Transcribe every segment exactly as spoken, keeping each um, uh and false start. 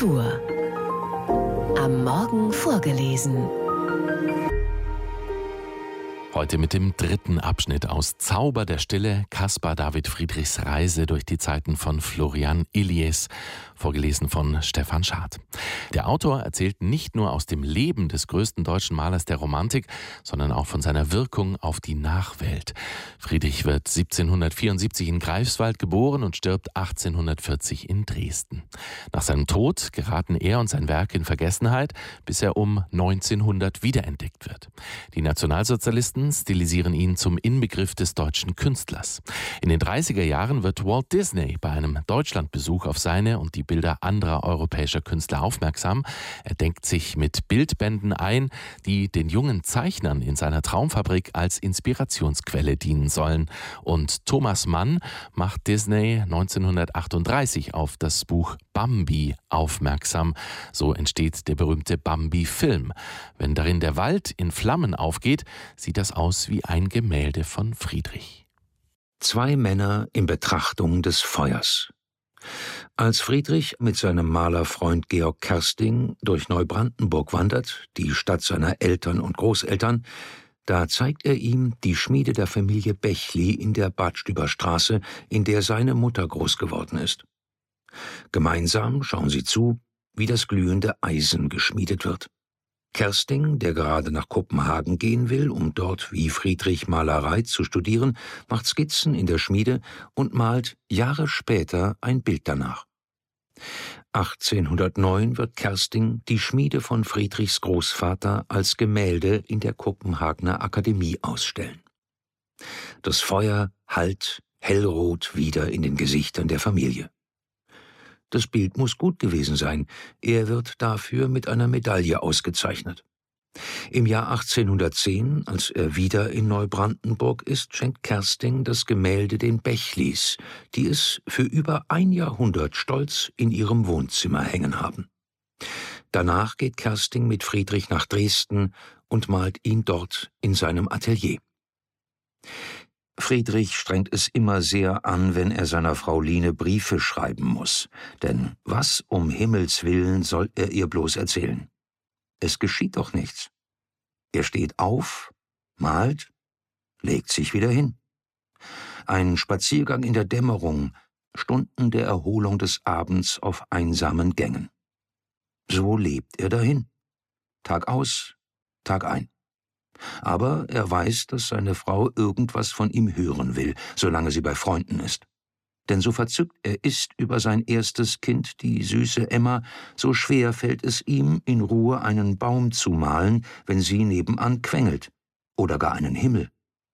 Kultur. Am Morgen vorgelesen. Heute mit dem dritten Abschnitt aus Zauber der Stille, Caspar David Friedrichs Reise durch die Zeiten von Florian Illies, vorgelesen von Stefan Schad. Der Autor erzählt nicht nur aus dem Leben des größten deutschen Malers der Romantik, sondern auch von seiner Wirkung auf die Nachwelt. Friedrich wird siebzehnhundertvierundsiebzig in Greifswald geboren und stirbt achtzehnhundertvierzig in Dresden. Nach seinem Tod geraten er und sein Werk in Vergessenheit, bis er um neunzehnhundert wiederentdeckt wird. Die Nationalsozialisten stilisieren ihn zum Inbegriff des deutschen Künstlers. In den dreißiger Jahren wird Walt Disney bei einem Deutschlandbesuch auf seine und die Bilder anderer europäischer Künstler aufmerksam. Er denkt sich mit Bildbänden ein, die den jungen Zeichnern in seiner Traumfabrik als Inspirationsquelle dienen sollen. Und Thomas Mann macht Disney neunzehnhundertachtunddreißig auf das Buch Bambi aufmerksam. So entsteht der berühmte Bambi-Film. Wenn darin der Wald in Flammen aufgeht, sieht das aus wie ein Gemälde von Friedrich. Zwei Männer in Betrachtung des Feuers. Als Friedrich mit seinem Malerfreund Georg Kersting durch Neubrandenburg wandert, die Stadt seiner Eltern und Großeltern, da zeigt er ihm die Schmiede der Familie Bechli in der Badstüberstraße, in der seine Mutter groß geworden ist. Gemeinsam schauen sie zu, wie das glühende Eisen geschmiedet wird. Kersting, der gerade nach Kopenhagen gehen will, um dort wie Friedrich Malerei zu studieren, macht Skizzen in der Schmiede und malt Jahre später ein Bild danach. achtzehnhundertneun wird Kersting die Schmiede von Friedrichs Großvater als Gemälde in der Kopenhagener Akademie ausstellen. Das Feuer hallt hellrot wieder in den Gesichtern der Familie. Das Bild muss gut gewesen sein. Er wird dafür mit einer Medaille ausgezeichnet. Im Jahr achtzehnhundertzehn, als er wieder in Neubrandenburg ist, schenkt Kersting das Gemälde den Bechlis, die es für über ein Jahrhundert stolz in ihrem Wohnzimmer hängen haben. Danach geht Kersting mit Friedrich nach Dresden und malt ihn dort in seinem Atelier. Friedrich strengt es immer sehr an, wenn er seiner Frau Line Briefe schreiben muss. Denn was um Himmels willen soll er ihr bloß erzählen? Es geschieht doch nichts. Er steht auf, malt, legt sich wieder hin. Ein Spaziergang in der Dämmerung, Stunden der Erholung des Abends auf einsamen Gängen. So lebt er dahin. Tag aus, Tag ein. Aber er weiß, dass seine Frau irgendwas von ihm hören will, solange sie bei Freunden ist. Denn so verzückt er ist über sein erstes Kind, die süße Emma, so schwer fällt es ihm, in Ruhe einen Baum zu malen, wenn sie nebenan quengelt, oder gar einen Himmel.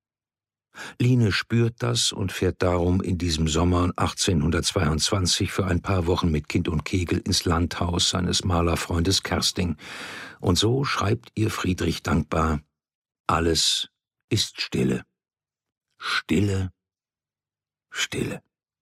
Line spürt das und fährt darum in diesem Sommer achtzehnhundertzweiundzwanzig für ein paar Wochen mit Kind und Kegel ins Landhaus seines Malerfreundes Kersting. Und so schreibt ihr Friedrich dankbar: Alles ist Stille. Stille, Stille.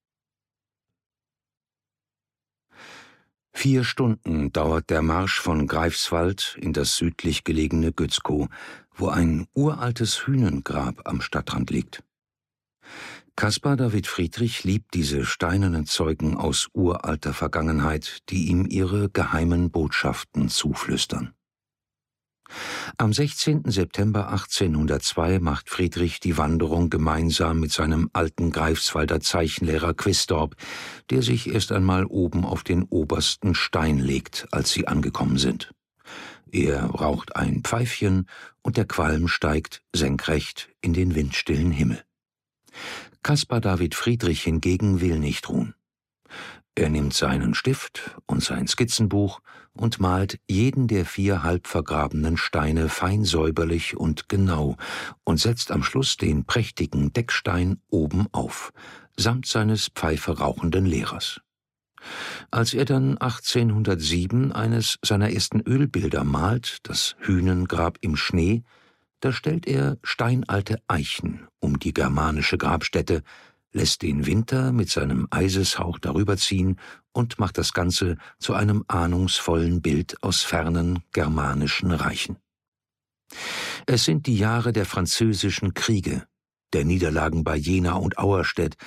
Vier Stunden dauert der Marsch von Greifswald in das südlich gelegene Gützkow, wo ein uraltes Hünengrab am Stadtrand liegt. Caspar David Friedrich liebt diese steinernen Zeugen aus uralter Vergangenheit, die ihm ihre geheimen Botschaften zuflüstern. Am sechzehnten September achtzehnhundertzwei macht Friedrich die Wanderung gemeinsam mit seinem alten Greifswalder Zeichenlehrer Quistorp, der sich erst einmal oben auf den obersten Stein legt, als sie angekommen sind. Er raucht ein Pfeifchen und der Qualm steigt senkrecht in den windstillen Himmel. Caspar David Friedrich hingegen will nicht ruhen. Er nimmt seinen Stift und sein Skizzenbuch und malt jeden der vier halb vergrabenen Steine fein säuberlich und genau und setzt am Schluss den prächtigen Deckstein oben auf, samt seines Pfeife rauchenden Lehrers. Als er dann achtzehnhundertsieben eines seiner ersten Ölbilder malt, das Hünengrab im Schnee, da stellt er steinalte Eichen um die germanische Grabstätte, lässt den Winter mit seinem Eishauch darüberziehen und macht das Ganze zu einem ahnungsvollen Bild aus fernen germanischen Reichen. Es sind die Jahre der französischen Kriege, der Niederlagen bei Jena und Auerstedt,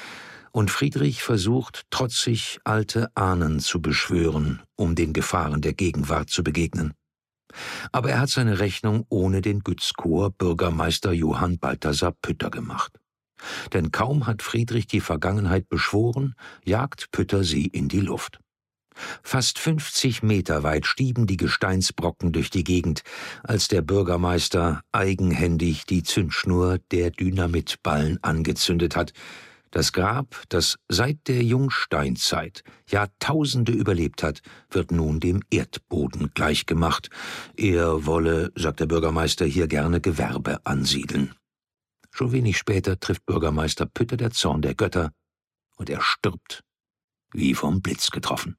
und Friedrich versucht trotzig, alte Ahnen zu beschwören, um den Gefahren der Gegenwart zu begegnen. Aber er hat seine Rechnung ohne den Gützkower Bürgermeister Johann Balthasar Pütter gemacht. Denn kaum hat Friedrich die Vergangenheit beschworen, jagt Pütter sie in die Luft. Fast fünfzig Meter weit stieben die Gesteinsbrocken durch die Gegend, als der Bürgermeister eigenhändig die Zündschnur der Dynamitballen angezündet hat. Das Grab, das seit der Jungsteinzeit Jahrtausende überlebt hat, wird nun dem Erdboden gleichgemacht. Er wolle, sagt der Bürgermeister, hier gerne Gewerbe ansiedeln. Schon wenig später trifft Bürgermeister Pütter der Zorn der Götter und er stirbt, wie vom Blitz getroffen.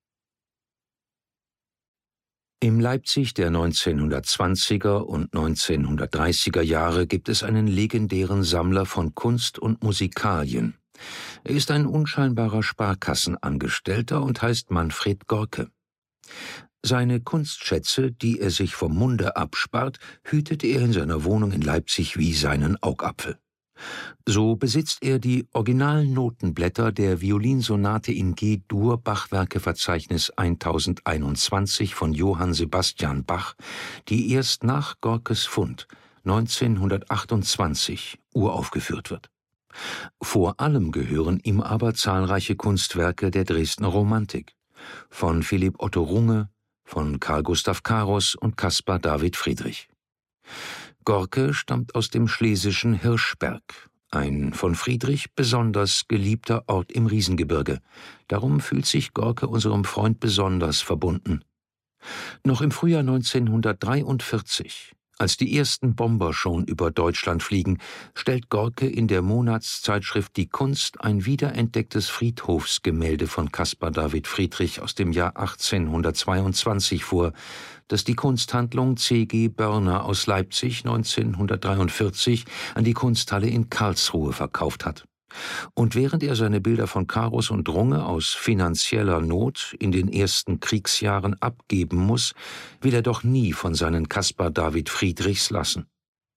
Im Leipzig der neunzehnhundertzwanziger und neunzehnhundertdreißiger Jahre gibt es einen legendären Sammler von Kunst und Musikalien. Er ist ein unscheinbarer Sparkassenangestellter und heißt Manfred Gorke. Seine Kunstschätze, die er sich vom Munde abspart, hütet er in seiner Wohnung in Leipzig wie seinen Augapfel. So besitzt er die originalen Notenblätter der Violinsonate in G-Dur Bachwerkeverzeichnis tausendeinundzwanzig von Johann Sebastian Bach, die erst nach Gorkes Fund neunzehnhundertachtundzwanzig uraufgeführt wird. Vor allem gehören ihm aber zahlreiche Kunstwerke der Dresdner Romantik, von Philipp Otto Runge, von Carl Gustav Caros und Caspar David Friedrich. Gorke stammt aus dem schlesischen Hirschberg, ein von Friedrich besonders geliebter Ort im Riesengebirge. Darum fühlt sich Gorke unserem Freund besonders verbunden. Noch im Frühjahr neunzehnhundertdreiundvierzig, als die ersten Bomber schon über Deutschland fliegen, stellt Gorke in der Monatszeitschrift Die Kunst ein wiederentdecktes Friedhofsgemälde von Caspar David Friedrich aus dem Jahr achtzehnhundertzweiundzwanzig vor, das die Kunsthandlung C G Börner aus Leipzig neunzehnhundertdreiundvierzig an die Kunsthalle in Karlsruhe verkauft hat. Und während er seine Bilder von Caros und Runge aus finanzieller Not in den ersten Kriegsjahren abgeben muss, will er doch nie von seinen Caspar David Friedrichs lassen.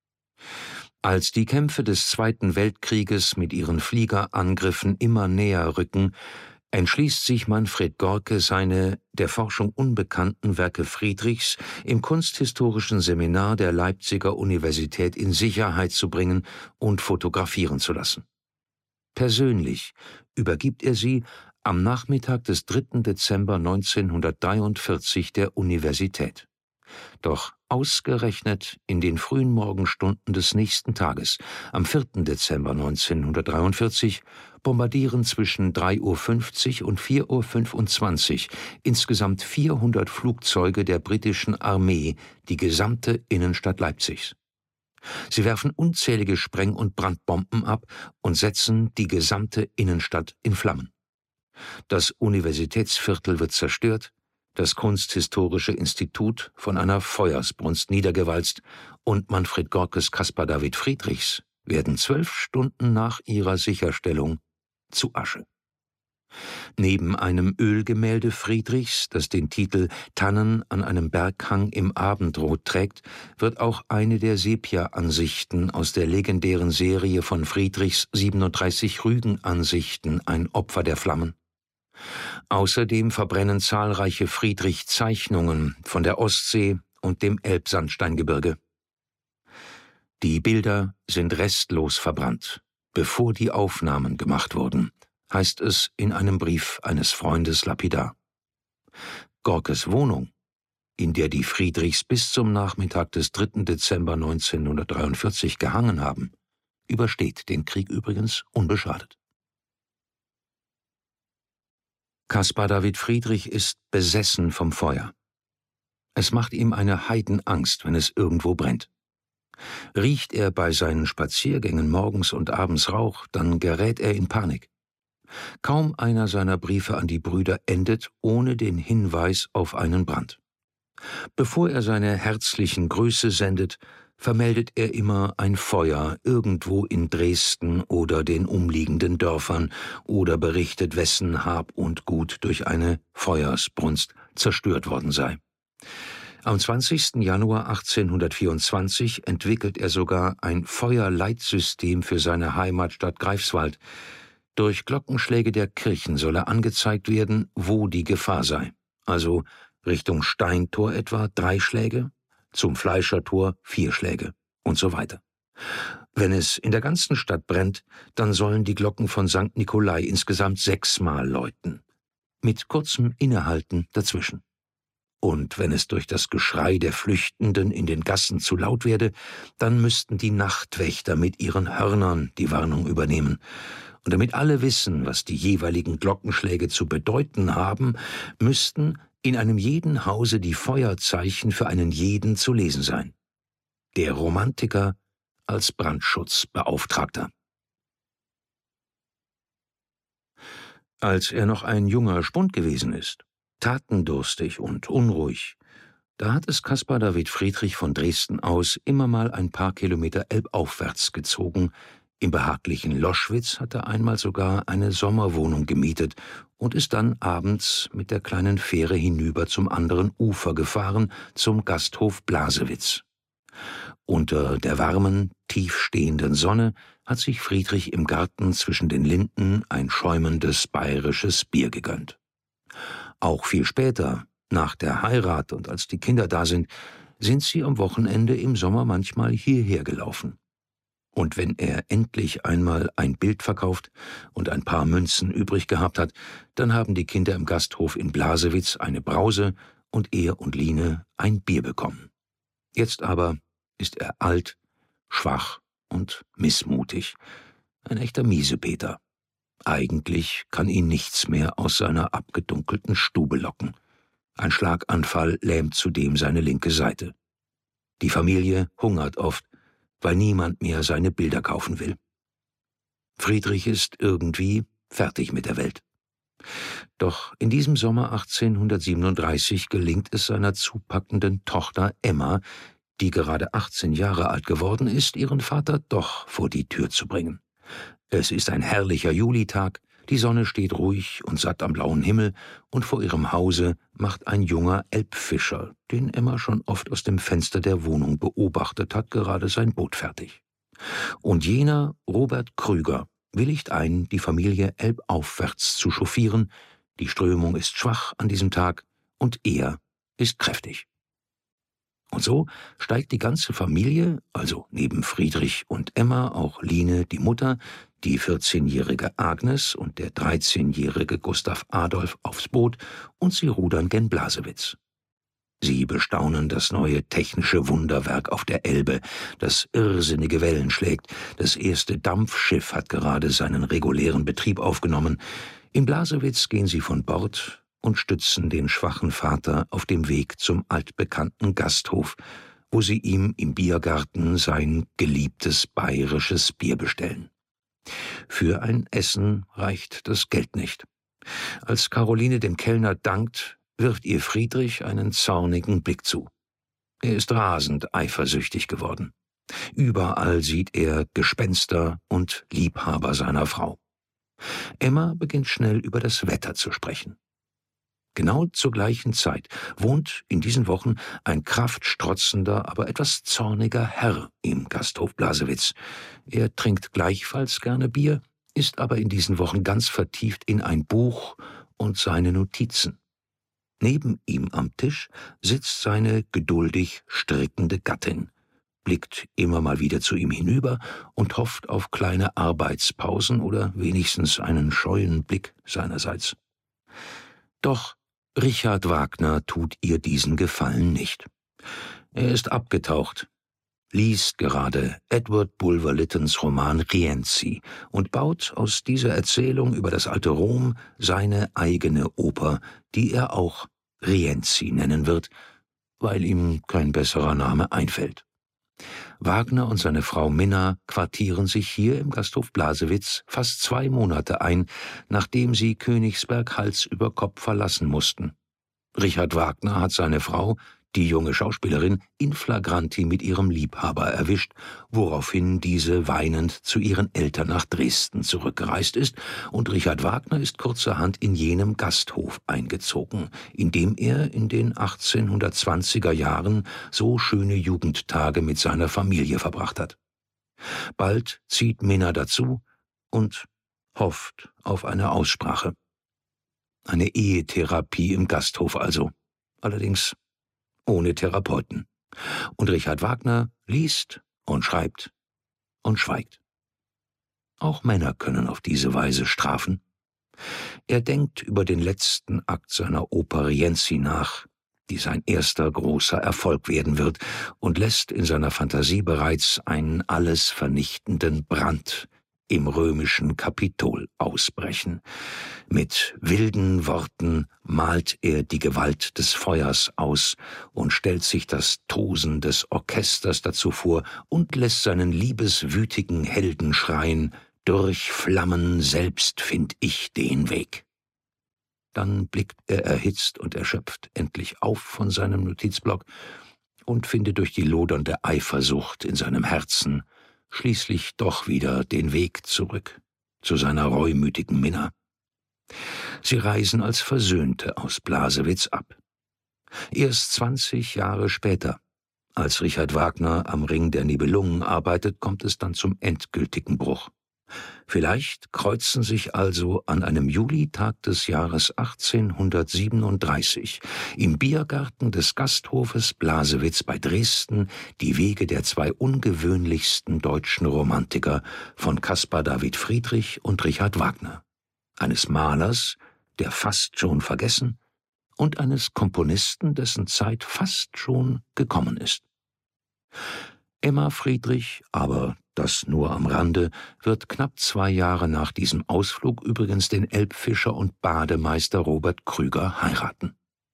Als die Kämpfe des Zweiten Weltkrieges mit ihren Fliegerangriffen immer näher rücken, entschließt sich Manfred Gorke, seine der Forschung unbekannten Werke Friedrichs im kunsthistorischen Seminar der Leipziger Universität in Sicherheit zu bringen und fotografieren zu lassen. Persönlich übergibt er sie am Nachmittag des dritten Dezember neunzehnhundertdreiundvierzig der Universität. Doch ausgerechnet in den frühen Morgenstunden des nächsten Tages, am vierten Dezember neunzehnhundertdreiundvierzig, bombardieren zwischen drei Uhr fünfzig und vier Uhr fünfundzwanzig insgesamt vierhundert Flugzeuge der britischen Armee die gesamte Innenstadt Leipzigs. Sie werfen unzählige Spreng- und Brandbomben ab und setzen die gesamte Innenstadt in Flammen. Das Universitätsviertel wird zerstört, das Kunsthistorische Institut von einer Feuersbrunst niedergewalzt und Manfred Gorkes Caspar David Friedrichs werden zwölf Stunden nach ihrer Sicherstellung zu Asche. Neben einem Ölgemälde Friedrichs, das den Titel »Tannen an einem Berghang im Abendrot« trägt, wird auch eine der Sepia-Ansichten aus der legendären Serie von Friedrichs siebenunddreißig Rügen-Ansichten ein Opfer der Flammen. Außerdem verbrennen zahlreiche Friedrich-Zeichnungen von der Ostsee und dem Elbsandsteingebirge. Die Bilder sind restlos verbrannt, bevor die Aufnahmen gemacht wurden, heißt es in einem Brief eines Freundes lapidar. Gorkes Wohnung, in der die Friedrichs bis zum Nachmittag des dritten Dezember neunzehnhundertdreiundvierzig gehangen haben, übersteht den Krieg übrigens unbeschadet. Caspar David Friedrich ist besessen vom Feuer. Es macht ihm eine Heidenangst, wenn es irgendwo brennt. Riecht er bei seinen Spaziergängen morgens und abends Rauch, dann gerät er in Panik. Kaum einer seiner Briefe an die Brüder endet ohne den Hinweis auf einen Brand. Bevor er seine herzlichen Grüße sendet, vermeldet er immer ein Feuer irgendwo in Dresden oder den umliegenden Dörfern oder berichtet, wessen Hab und Gut durch eine Feuersbrunst zerstört worden sei. Am zwanzigsten Januar achtzehnhundertvierundzwanzig entwickelt er sogar ein Feuerleitsystem für seine Heimatstadt Greifswald. Durch Glockenschläge der Kirchen solle angezeigt werden, wo die Gefahr sei. Also Richtung Steintor etwa drei Schläge, zum Fleischertor vier Schläge und so weiter. Wenn es in der ganzen Stadt brennt, dann sollen die Glocken von Sankt Nikolai insgesamt sechsmal läuten, mit kurzem Innehalten dazwischen. Und wenn es durch das Geschrei der Flüchtenden in den Gassen zu laut werde, dann müssten die Nachtwächter mit ihren Hörnern die Warnung übernehmen. Und damit alle wissen, was die jeweiligen Glockenschläge zu bedeuten haben, müssten in einem jeden Hause die Feuerzeichen für einen jeden zu lesen sein. Der Romantiker als Brandschutzbeauftragter. Als er noch ein junger Spund gewesen ist, tatendurstig und unruhig, da hat es Caspar David Friedrich von Dresden aus immer mal ein paar Kilometer elbaufwärts gezogen. Im behaglichen Loschwitz hat er einmal sogar eine Sommerwohnung gemietet und ist dann abends mit der kleinen Fähre hinüber zum anderen Ufer gefahren, zum Gasthof Blasewitz. Unter der warmen, tiefstehenden Sonne hat sich Friedrich im Garten zwischen den Linden ein schäumendes bayerisches Bier gegönnt. Auch viel später, nach der Heirat und als die Kinder da sind, sind sie am Wochenende im Sommer manchmal hierher gelaufen. Und wenn er endlich einmal ein Bild verkauft und ein paar Münzen übrig gehabt hat, dann haben die Kinder im Gasthof in Blasewitz eine Brause und er und Line ein Bier bekommen. Jetzt aber ist er alt, schwach und missmutig, ein echter Miesepeter. Eigentlich kann ihn nichts mehr aus seiner abgedunkelten Stube locken. Ein Schlaganfall lähmt zudem seine linke Seite. Die Familie hungert oft, weil niemand mehr seine Bilder kaufen will. Friedrich ist irgendwie fertig mit der Welt. Doch in diesem Sommer achtzehnhundertsiebenunddreißig gelingt es seiner zupackenden Tochter Emma, die gerade achtzehn Jahre alt geworden ist, ihren Vater doch vor die Tür zu bringen. Es ist ein herrlicher Julitag, die Sonne steht ruhig und satt am blauen Himmel, und vor ihrem Hause macht ein junger Elbfischer, den Emma schon oft aus dem Fenster der Wohnung beobachtet hat, gerade sein Boot fertig. Und jener, Robert Krüger, willigt ein, die Familie elbaufwärts zu chauffieren. Die Strömung ist schwach an diesem Tag und er ist kräftig. Und so steigt die ganze Familie, also neben Friedrich und Emma auch Line, die Mutter, die vierzehnjährige Agnes und der dreizehnjährige Gustav Adolf aufs Boot, und sie rudern gen Blasewitz. Sie bestaunen das neue technische Wunderwerk auf der Elbe, das irrsinnige Wellen schlägt. Das erste Dampfschiff hat gerade seinen regulären Betrieb aufgenommen. In Blasewitz gehen sie von Bord und stützen den schwachen Vater auf dem Weg zum altbekannten Gasthof, wo sie ihm im Biergarten sein geliebtes bayerisches Bier bestellen. Für ein Essen reicht das Geld nicht. Als Caroline dem Kellner dankt, wirft ihr Friedrich einen zornigen Blick zu. Er ist rasend eifersüchtig geworden. Überall sieht er Gespenster und Liebhaber seiner Frau. Emma beginnt schnell über das Wetter zu sprechen. Genau zur gleichen Zeit wohnt in diesen Wochen ein kraftstrotzender, aber etwas zorniger Herr im Gasthof Blasewitz. Er trinkt gleichfalls gerne Bier, ist aber in diesen Wochen ganz vertieft in ein Buch und seine Notizen. Neben ihm am Tisch sitzt seine geduldig strickende Gattin, blickt immer mal wieder zu ihm hinüber und hofft auf kleine Arbeitspausen oder wenigstens einen scheuen Blick seinerseits. Doch Richard Wagner tut ihr diesen Gefallen nicht. Er ist abgetaucht, liest gerade Edward Bulwer-Lyttons Roman Rienzi und baut aus dieser Erzählung über das alte Rom seine eigene Oper, die er auch Rienzi nennen wird, weil ihm kein besserer Name einfällt. Wagner und seine Frau Minna quartieren sich hier im Gasthof Blasewitz fast zwei Monate ein, nachdem sie Königsberg Hals über Kopf verlassen mussten. Richard Wagner hat seine Frau, die junge Schauspielerin, in flagranti mit ihrem Liebhaber erwischt, woraufhin diese weinend zu ihren Eltern nach Dresden zurückgereist ist, und Richard Wagner ist kurzerhand in jenem Gasthof eingezogen, in dem er in den achtzehnhundertzwanziger Jahren so schöne Jugendtage mit seiner Familie verbracht hat. Bald zieht Minna dazu und hofft auf eine Aussprache. Eine Ehetherapie im Gasthof also, allerdings ohne Therapeuten. Und Richard Wagner liest und schreibt und schweigt. Auch Männer können auf diese Weise strafen. Er denkt über den letzten Akt seiner Oper Rienzi nach, die sein erster großer Erfolg werden wird, und lässt in seiner Fantasie bereits einen alles vernichtenden Brand im römischen Kapitol ausbrechen. Mit wilden Worten malt er die Gewalt des Feuers aus und stellt sich das Tosen des Orchesters dazu vor und lässt seinen liebeswütigen Helden schreien: »Durch Flammen selbst find ich den Weg.« Dann blickt er erhitzt und erschöpft endlich auf von seinem Notizblock und findet durch die lodernde Eifersucht in seinem Herzen schließlich doch wieder den Weg zurück zu seiner reumütigen Minna. Sie reisen als Versöhnte aus Blasewitz ab. Erst zwanzig Jahre später, als Richard Wagner am Ring der Nibelungen arbeitet, kommt es dann zum endgültigen Bruch. Vielleicht kreuzen sich also an einem Julitag des Jahres achtzehnhundertsiebenunddreißig im Biergarten des Gasthofes Blasewitz bei Dresden die Wege der zwei ungewöhnlichsten deutschen Romantiker von Caspar David Friedrich und Richard Wagner, eines Malers, der fast schon vergessen, und eines Komponisten, dessen Zeit fast schon gekommen ist. Emma Friedrich, aber das nur am Rande, wird knapp zwei Jahre nach diesem Ausflug übrigens den Elbfischer und Bademeister Robert Krüger heiraten.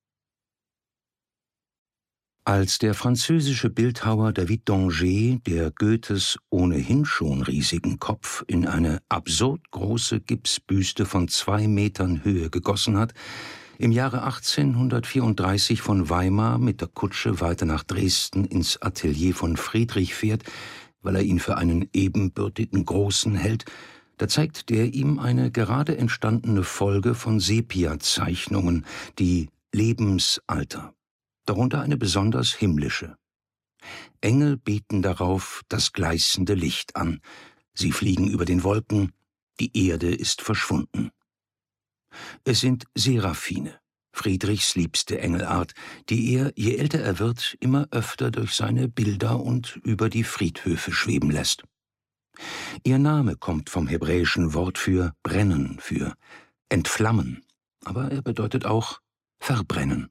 Als der französische Bildhauer David d'Angers, der Goethes ohnehin schon riesigen Kopf in eine absurd große Gipsbüste von zwei Metern Höhe gegossen hat, im Jahre achtzehnhundertvierunddreißig von Weimar mit der Kutsche weiter nach Dresden ins Atelier von Friedrich fährt, weil er ihn für einen ebenbürtigen Großen hält, da zeigt der ihm eine gerade entstandene Folge von Sepia-Zeichnungen, die Lebensalter, darunter eine besonders himmlische. Engel beten darauf das gleißende Licht an, sie fliegen über den Wolken, die Erde ist verschwunden. Es sind Seraphine, Friedrichs liebste Engelart, die er, je älter er wird, immer öfter durch seine Bilder und über die Friedhöfe schweben lässt. Ihr Name kommt vom hebräischen Wort für brennen, für entflammen, aber er bedeutet auch verbrennen.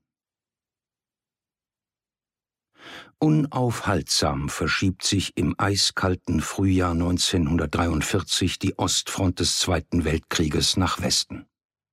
Unaufhaltsam verschiebt sich im eiskalten Frühjahr neunzehnhundertdreiundvierzig die Ostfront des Zweiten Weltkrieges nach Westen.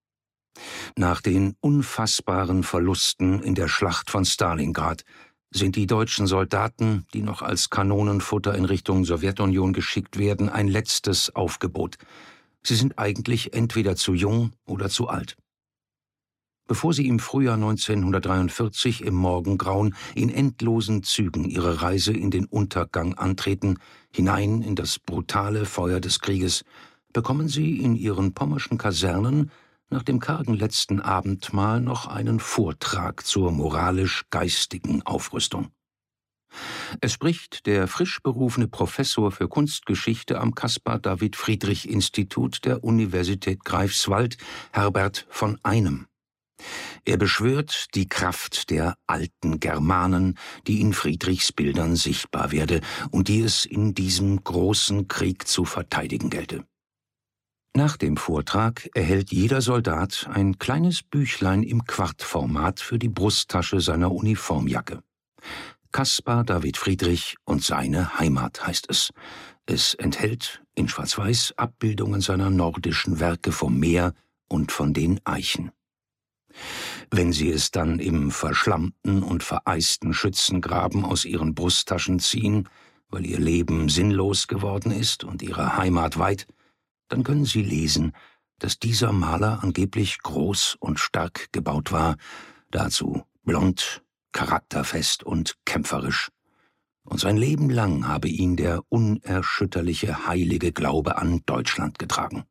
Nach den unfassbaren Verlusten in der Schlacht von Stalingrad sind die deutschen Soldaten, die noch als Kanonenfutter in Richtung Sowjetunion geschickt werden, ein letztes Aufgebot. Sie sind eigentlich entweder zu jung oder zu alt. Bevor sie im Frühjahr neunzehnhundertdreiundvierzig im Morgengrauen in endlosen Zügen ihre Reise in den Untergang antreten, hinein in das brutale Feuer des Krieges, bekommen sie in ihren pommerschen Kasernen nach dem kargen letzten Abendmahl noch einen Vortrag zur moralisch-geistigen Aufrüstung. Es spricht der frisch berufene Professor für Kunstgeschichte am Caspar David Friedrich Institut der Universität Greifswald, Herbert von Einem. Er beschwört die Kraft der alten Germanen, die in Friedrichs Bildern sichtbar werde und die es in diesem großen Krieg zu verteidigen gelte. Nach dem Vortrag erhält jeder Soldat ein kleines Büchlein im Quartformat für die Brusttasche seiner Uniformjacke. Caspar David Friedrich und seine Heimat heißt es. Es enthält in Schwarz-Weiß Abbildungen seiner nordischen Werke vom Meer und von den Eichen. Wenn sie es dann im verschlammten und vereisten Schützengraben aus ihren Brusttaschen ziehen, weil ihr Leben sinnlos geworden ist und ihre Heimat weit, dann können Sie lesen, dass dieser Maler angeblich groß und stark gebaut war, dazu blond, charakterfest und kämpferisch. Und sein Leben lang habe ihn der unerschütterliche heilige Glaube an Deutschland getragen.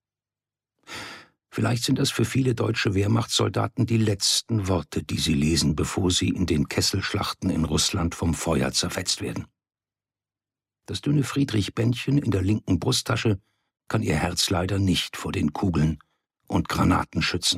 Vielleicht sind das für viele deutsche Wehrmachtssoldaten die letzten Worte, die sie lesen, bevor sie in den Kesselschlachten in Russland vom Feuer zerfetzt werden. Das dünne Friedrich-Bändchen in der linken Brusttasche kann ihr Herz leider nicht vor den Kugeln und Granaten schützen.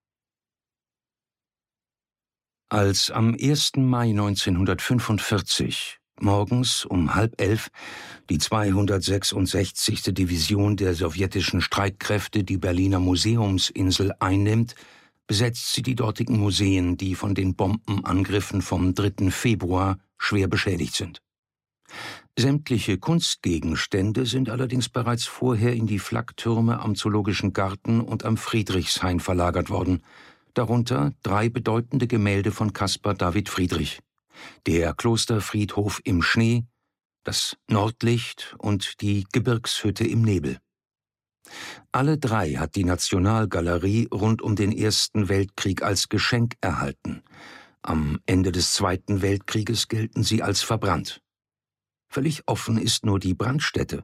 Als am ersten Mai neunzehnhundertfünfundvierzig morgens um halb elf die zweihundertsechsundsechzigste Division der sowjetischen Streitkräfte die Berliner Museumsinsel einnimmt, besetzt sie die dortigen Museen, die von den Bombenangriffen vom dritten Februar schwer beschädigt sind. Sämtliche Kunstgegenstände sind allerdings bereits vorher in die Flaktürme am Zoologischen Garten und am Friedrichshain verlagert worden, darunter drei bedeutende Gemälde von Caspar David Friedrich: der Klosterfriedhof im Schnee, das Nordlicht und die Gebirgshütte im Nebel. Alle drei hat die Nationalgalerie rund um den Ersten Weltkrieg als Geschenk erhalten. Am Ende des Zweiten Weltkrieges gelten sie als verbrannt. Völlig offen ist nur die Brandstätte.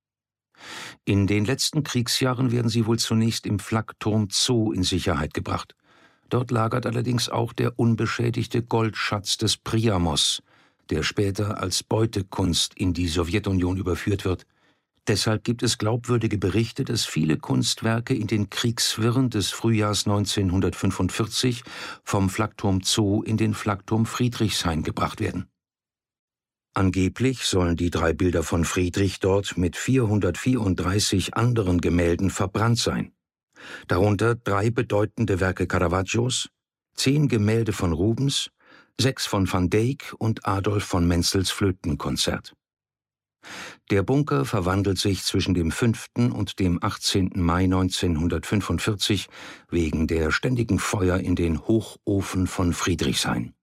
In den letzten Kriegsjahren werden sie wohl zunächst im Flakturm Zoo in Sicherheit gebracht. Dort lagert allerdings auch der unbeschädigte Goldschatz des Priamos, der später als Beutekunst in die Sowjetunion überführt wird. Deshalb gibt es glaubwürdige Berichte, dass viele Kunstwerke in den Kriegswirren des Frühjahrs neunzehnhundertfünfundvierzig vom Flakturm Zoo in den Flakturm Friedrichshain gebracht werden. Angeblich sollen die drei Bilder von Friedrich dort mit vierhundertvierunddreißig anderen Gemälden verbrannt sein. Darunter drei bedeutende Werke Caravaggios, zehn Gemälde von Rubens, sechs von Van Dyck und Adolf von Menzels Flötenkonzert. Der Bunker verwandelt sich zwischen dem fünften und dem achtzehnten Mai neunzehnhundertfünfundvierzig wegen der ständigen Feuer in den Hochofen von Friedrichshain.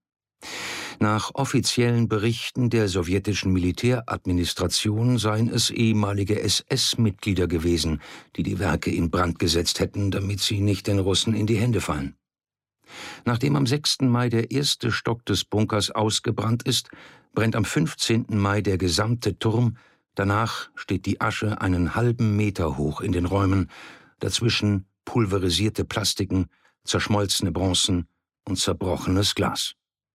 Nach offiziellen Berichten der sowjetischen Militäradministration seien es ehemalige S S-Mitglieder gewesen, die die Werke in Brand gesetzt hätten, damit sie nicht den Russen in die Hände fallen. Nachdem am sechsten Mai der erste Stock des Bunkers ausgebrannt ist, brennt am fünfzehnten Mai der gesamte Turm, danach steht die Asche einen halben Meter hoch in den Räumen, dazwischen pulverisierte Plastiken, zerschmolzene Bronzen und zerbrochenes Glas.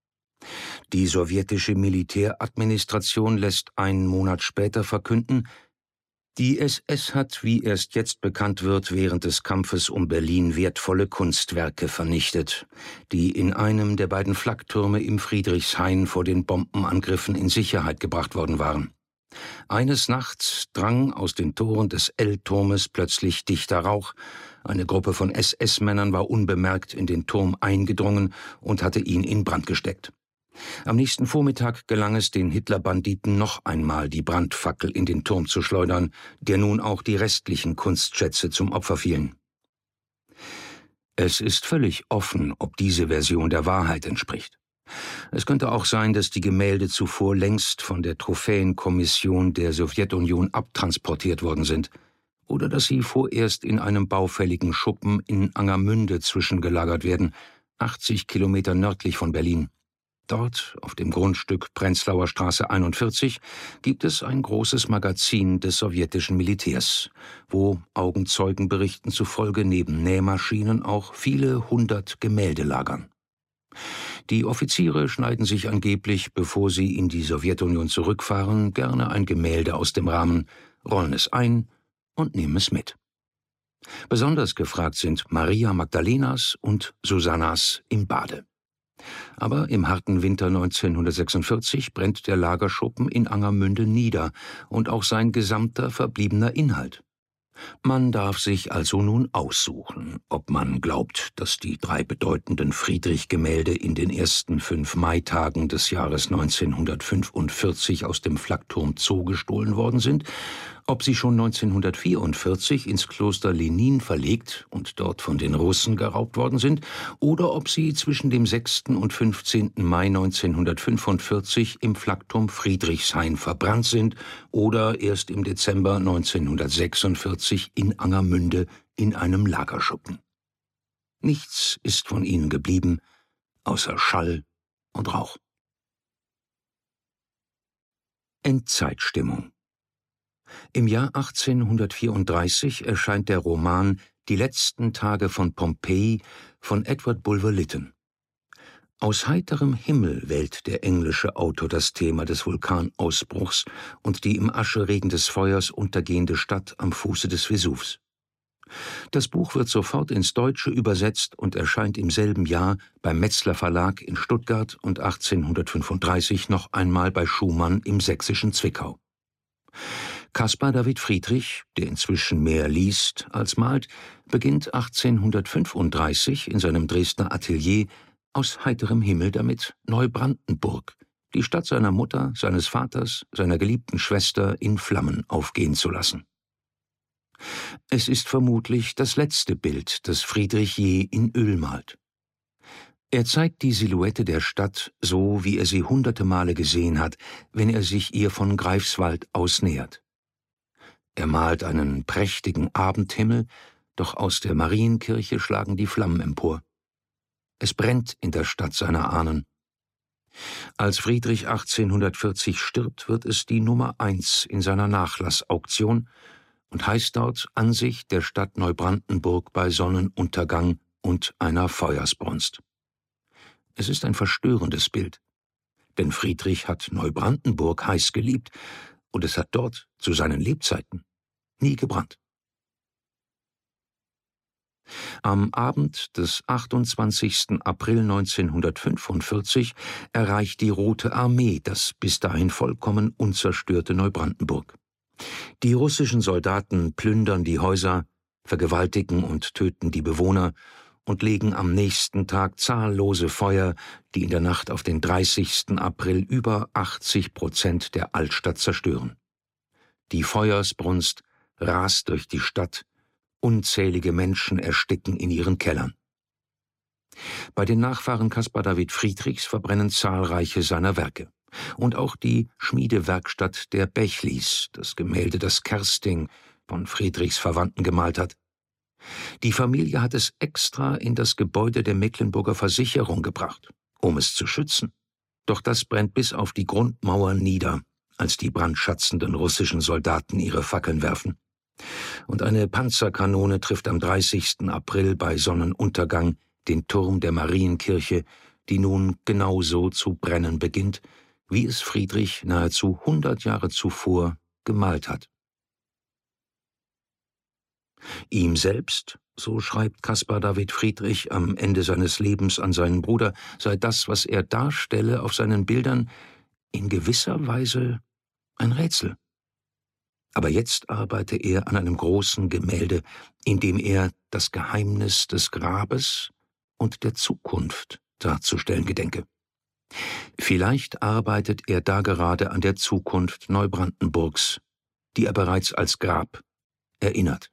Die sowjetische Militäradministration lässt einen Monat später verkünden, die S S hat, wie erst jetzt bekannt wird, während des Kampfes um Berlin wertvolle Kunstwerke vernichtet, die in einem der beiden Flaktürme im Friedrichshain vor den Bombenangriffen in Sicherheit gebracht worden waren. Eines Nachts drang aus den Toren des L-Turmes plötzlich dichter Rauch. Eine Gruppe von S S-Männern war unbemerkt in den Turm eingedrungen und hatte ihn in Brand gesteckt. Am nächsten Vormittag gelang es den Hitlerbanditen noch einmal, die Brandfackel in den Turm zu schleudern, der nun auch die restlichen Kunstschätze zum Opfer fielen. Es ist völlig offen, ob diese Version der Wahrheit entspricht. Es könnte auch sein, dass die Gemälde zuvor längst von der Trophäenkommission der Sowjetunion abtransportiert worden sind, oder dass sie vorerst in einem baufälligen Schuppen in Angermünde zwischengelagert werden, achtzig Kilometer nördlich von Berlin. Dort, auf dem Grundstück Prenzlauer Straße einundvierzig, gibt es ein großes Magazin des sowjetischen Militärs, wo Augenzeugenberichten zufolge neben Nähmaschinen auch viele hundert Gemälde lagern. Die Offiziere schneiden sich angeblich, bevor sie in die Sowjetunion zurückfahren, gerne ein Gemälde aus dem Rahmen, rollen es ein und nehmen es mit. Besonders gefragt sind Maria Magdalenas und Susannas im Bade. Aber im harten Winter neunzehnhundertsechsundvierzig brennt der Lagerschuppen in Angermünde nieder und auch sein gesamter verbliebener Inhalt. Man darf sich also nun aussuchen, ob man glaubt, dass die drei bedeutenden Friedrich-Gemälde in den ersten fünf Maitagen des Jahres neunzehnhundertfünfundvierzig aus dem Flakturm Zoo gestohlen worden sind, ob sie schon neunzehnhundertvierundvierzig ins Kloster Lenin verlegt und dort von den Russen geraubt worden sind, oder ob sie zwischen dem sechsten und fünfzehnten Mai neunzehnhundertfünfundvierzig im Flakturm Friedrichshain verbrannt sind oder erst im Dezember neunzehnhundertsechsundvierzig in Angermünde in einem Lagerschuppen. Nichts ist von ihnen geblieben, außer Schall und Rauch. Endzeitstimmung. Im Jahr achtzehnhundertvierunddreißig erscheint der Roman »Die letzten Tage von Pompeji« von Edward Bulwer Lytton. Aus heiterem Himmel wählt der englische Autor das Thema des Vulkanausbruchs und die im Ascheregen des Feuers untergehende Stadt am Fuße des Vesuvs. Das Buch wird sofort ins Deutsche übersetzt und erscheint im selben Jahr beim Metzler Verlag in Stuttgart und achtzehnhundertfünfunddreißig noch einmal bei Schumann im sächsischen Zwickau. Caspar David Friedrich, der inzwischen mehr liest als malt, beginnt achtzehnhundertfünfunddreißig in seinem Dresdner Atelier aus heiterem Himmel damit, Neubrandenburg, die Stadt seiner Mutter, seines Vaters, seiner geliebten Schwester, in Flammen aufgehen zu lassen. Es ist vermutlich das letzte Bild, das Friedrich je in Öl malt. Er zeigt die Silhouette der Stadt so, wie er sie hunderte Male gesehen hat, wenn er sich ihr von Greifswald aus nähert. Er malt einen prächtigen Abendhimmel, doch aus der Marienkirche schlagen die Flammen empor. Es brennt in der Stadt seiner Ahnen. Als Friedrich achtzehnhundertvierzig stirbt, wird es die Nummer eins in seiner Nachlassauktion und heißt dort Ansicht der Stadt Neubrandenburg bei Sonnenuntergang und einer Feuersbrunst. Es ist ein verstörendes Bild, denn Friedrich hat Neubrandenburg heiß geliebt und es hat dort zu seinen Lebzeiten nie gebrannt. Am Abend des achtundzwanzigsten April neunzehnhundertfünfundvierzig erreicht die Rote Armee das bis dahin vollkommen unzerstörte Neubrandenburg. Die russischen Soldaten plündern die Häuser, vergewaltigen und töten die Bewohner und legen am nächsten Tag zahllose Feuer, die in der Nacht auf den dreißigsten April über achtzig Prozent der Altstadt zerstören. Die Feuersbrunst rast durch die Stadt, unzählige Menschen ersticken in ihren Kellern. Bei den Nachfahren Caspar David Friedrichs verbrennen zahlreiche seiner Werke. Und auch die Schmiedewerkstatt der Bechlis, das Gemälde, das Kersting von Friedrichs Verwandten gemalt hat. Die Familie hat es extra in das Gebäude der Mecklenburger Versicherung gebracht, um es zu schützen. Doch das brennt bis auf die Grundmauern nieder, als die brandschatzenden russischen Soldaten ihre Fackeln werfen. Und eine Panzerkanone trifft am dreißigsten April bei Sonnenuntergang den Turm der Marienkirche, die nun genauso zu brennen beginnt, wie es Friedrich nahezu hundert Jahre zuvor gemalt hat. Ihm selbst, so schreibt Caspar David Friedrich am Ende seines Lebens an seinen Bruder, sei das, was er darstelle auf seinen Bildern, in gewisser Weise ein Rätsel. Aber jetzt arbeite er an einem großen Gemälde, in dem er das Geheimnis des Grabes und der Zukunft darzustellen gedenke. Vielleicht arbeitet er da gerade an der Zukunft Neubrandenburgs, die er bereits als Grab erinnert.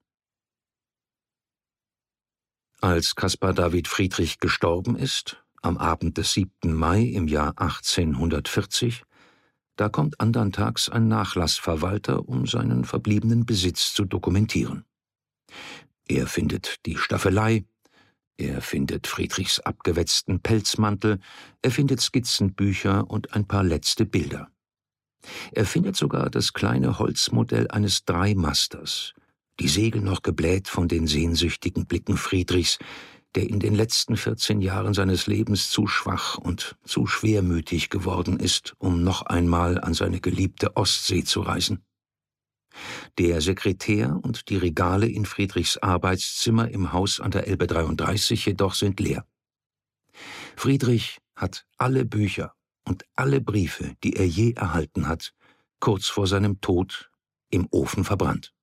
Als Caspar David Friedrich gestorben ist, am Abend des siebten Mai im Jahr achtzehnhundertvierzig, da kommt andern Tags ein Nachlassverwalter, um seinen verbliebenen Besitz zu dokumentieren. Er findet die Staffelei, er findet Friedrichs abgewetzten Pelzmantel, er findet Skizzenbücher und ein paar letzte Bilder. Er findet sogar das kleine Holzmodell eines Dreimasters, die Segel noch gebläht von den sehnsüchtigen Blicken Friedrichs, der in den letzten vierzehn Jahren seines Lebens zu schwach und zu schwermütig geworden ist, um noch einmal an seine geliebte Ostsee zu reisen. Der Sekretär und die Regale in Friedrichs Arbeitszimmer im Haus an der Elbe dreiunddreißig jedoch sind leer. Friedrich hat alle Bücher und alle Briefe, die er je erhalten hat, kurz vor seinem Tod im Ofen verbrannt.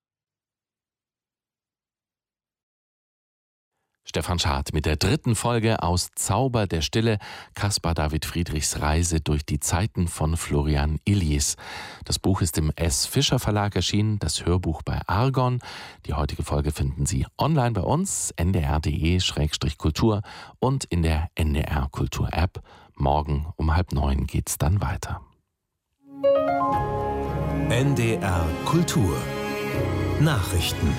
Stefan Schad mit der dritten Folge aus Zauber der Stille, Caspar David Friedrichs Reise durch die Zeiten von Florian Illies. Das Buch ist im S. Fischer Verlag erschienen, das Hörbuch bei Argon. Die heutige Folge finden Sie online bei uns, n d r punkt d e Schrägstrich kultur und in der N D R Kultur App. Morgen um halb neun geht's dann weiter. N D R Kultur Nachrichten.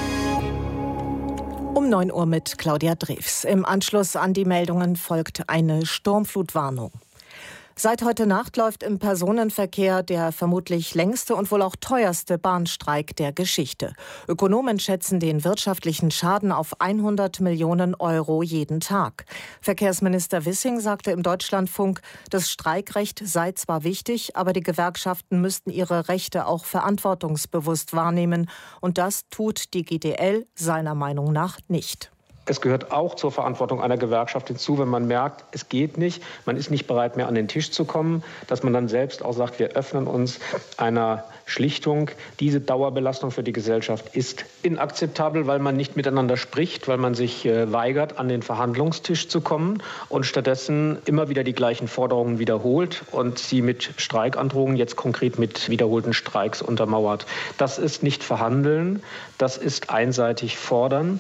Um neun Uhr mit Claudia Drews. Im Anschluss an die Meldungen folgt eine Sturmflutwarnung. Seit heute Nacht läuft im Personenverkehr der vermutlich längste und wohl auch teuerste Bahnstreik der Geschichte. Ökonomen schätzen den wirtschaftlichen Schaden auf hundert Millionen Euro jeden Tag. Verkehrsminister Wissing sagte im Deutschlandfunk, das Streikrecht sei zwar wichtig, aber die Gewerkschaften müssten ihre Rechte auch verantwortungsbewusst wahrnehmen. Und das tut die G D L seiner Meinung nach nicht. Es gehört auch zur Verantwortung einer Gewerkschaft hinzu, wenn man merkt, es geht nicht, man ist nicht bereit mehr an den Tisch zu kommen, dass man dann selbst auch sagt, wir öffnen uns einer Schlichtung. Diese Dauerbelastung für die Gesellschaft ist inakzeptabel, weil man nicht miteinander spricht, weil man sich äh, weigert, an den Verhandlungstisch zu kommen und stattdessen immer wieder die gleichen Forderungen wiederholt und sie mit Streikandrohungen, jetzt konkret mit wiederholten Streiks untermauert. Das ist nicht verhandeln, das ist einseitig fordern.